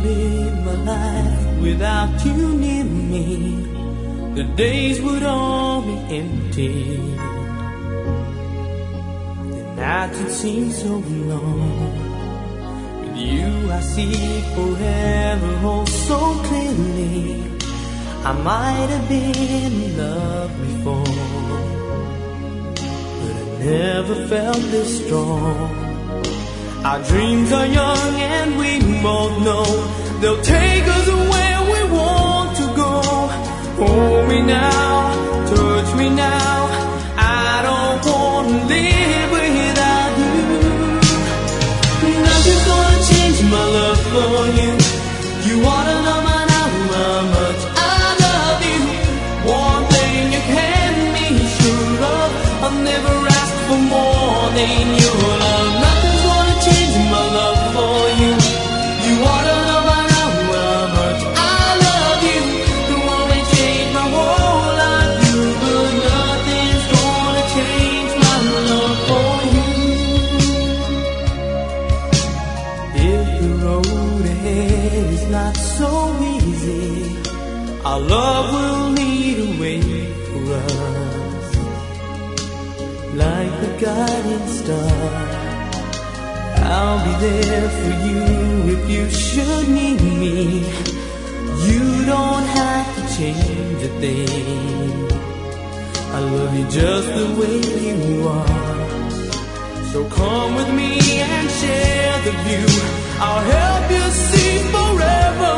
live my life without you near me, the days would all be empty. The nights would seem so long. With you I see forever oh so clearly. I might have been in love before, but I never felt this strong. Our dreams are young and we both know they'll take us where we want to go. Hold me now, touch me now, I don't want to live without you. Nothing's gonna change my love for you. You ought to know by now how much I love you. One thing you can be sure of, I'll never ask for more than your love. Nothing's gonna change my love for you. You ought to know by now how much I love you. The one that changed my whole life, you, but nothing's gonna change my love for you. If the road ahead is not so easy, our love will lead a way for us, like the guiding star. I'll be there for you if you should need me. You don't have to change a thing. I love you just the way you are. So come with me and share the view. I'll help you see forever